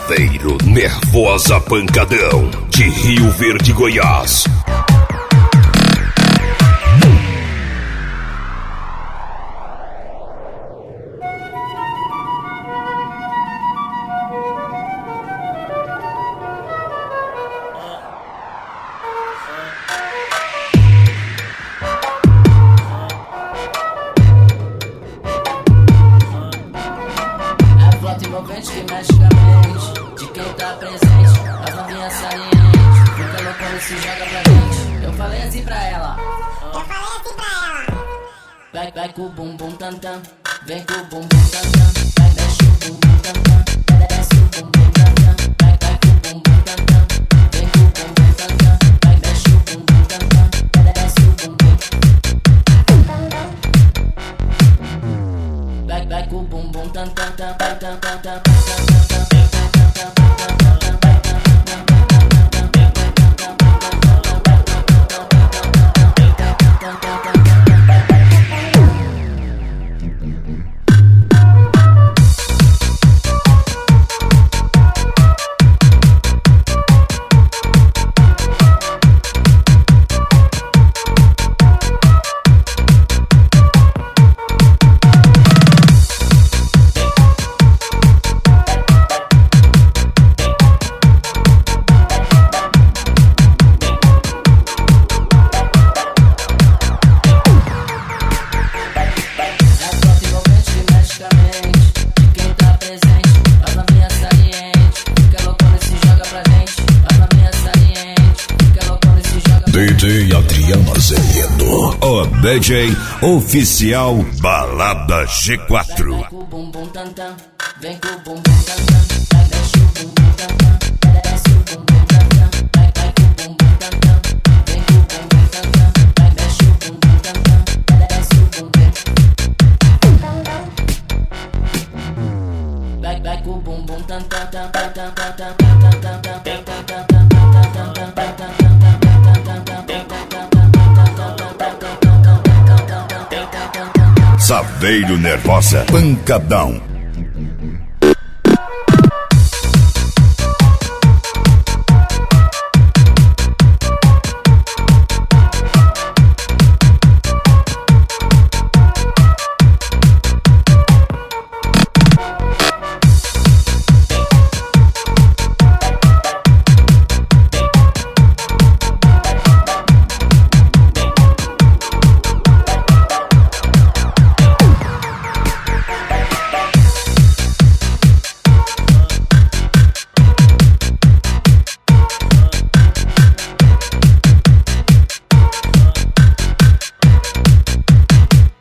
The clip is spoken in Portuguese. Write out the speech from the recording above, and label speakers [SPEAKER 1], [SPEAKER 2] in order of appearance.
[SPEAKER 1] Saveiro Nervosa Pancadão, de Rio Verde, Goiás.
[SPEAKER 2] Envolvente que mexe com a mente de quem tá presente, as novinhas salientes, fica loucona e se joga pra gente. Eu falei assim pra ela, vai com o bumbum tantam, vem com o bumbum tantam, vai desce o bumbum tantam, desce o bumbum tantam, vai com o bumbum tantam, vem com o bumbum tantam, vai desce o bumbum tantam, desce o bumbum, vai com o bumbum tantam.
[SPEAKER 1] DJ Adriano Azevedo, o DJ oficial Balada G4.
[SPEAKER 2] Vem com o bumbum tantam, vem com o bumbum tantam, vai desce o bumbum tantam, desce o bumbum tantam, vai com o bumbum tantam, vem com o bumbum tantam, vai desce o bumbum tantam, desce o bumbum, vai com o bumbum tantam.
[SPEAKER 1] Saveiro Nervosa Pancadão.